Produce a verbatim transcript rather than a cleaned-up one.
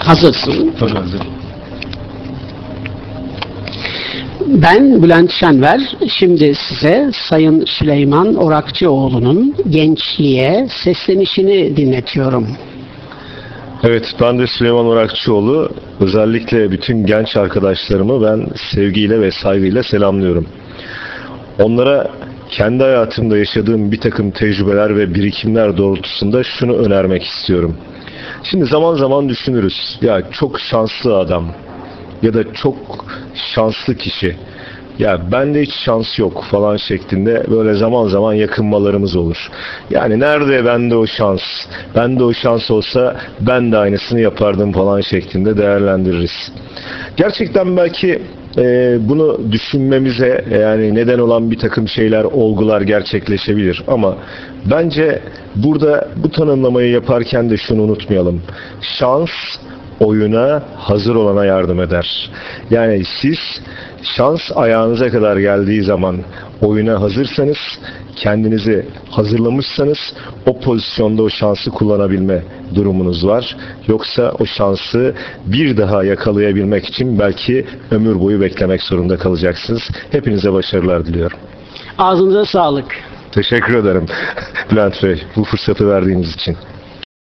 Hazırsın. Tabii hazır. Ben Bülent Şenver. Şimdi size Sayın Süleyman Orakçıoğlu'nun gençliğe seslenişini dinletiyorum. Evet, ben de Süleyman Orakçıoğlu. Özellikle bütün genç arkadaşlarımı ben sevgiyle ve saygıyla selamlıyorum. Onlara kendi hayatımda yaşadığım bir takım tecrübeler ve birikimler doğrultusunda şunu önermek istiyorum. Şimdi zaman zaman düşünürüz. Ya çok şanslı adam ya da çok şanslı kişi. Ya bende hiç şans yok falan şeklinde böyle zaman zaman yakınmalarımız olur. Yani nerede bende o şans? Bende o şans olsa ben de aynısını yapardım falan şeklinde değerlendiririz. Gerçekten belki e, bunu düşünmemize yani neden olan bir takım şeyler, olgular gerçekleşebilir. Ama bence burada bu tanımlamayı yaparken de şunu unutmayalım. Şans oyuna hazır olana yardım eder. Yani siz şans ayağınıza kadar geldiği zaman oyuna hazırsanız, kendinizi hazırlamışsanız o pozisyonda o şansı kullanabilme durumunuz var. Yoksa o şansı bir daha yakalayabilmek için belki ömür boyu beklemek zorunda kalacaksınız. Hepinize başarılar diliyorum. Ağzınıza sağlık. Teşekkür ederim Bülent Bey bu fırsatı verdiğiniz için.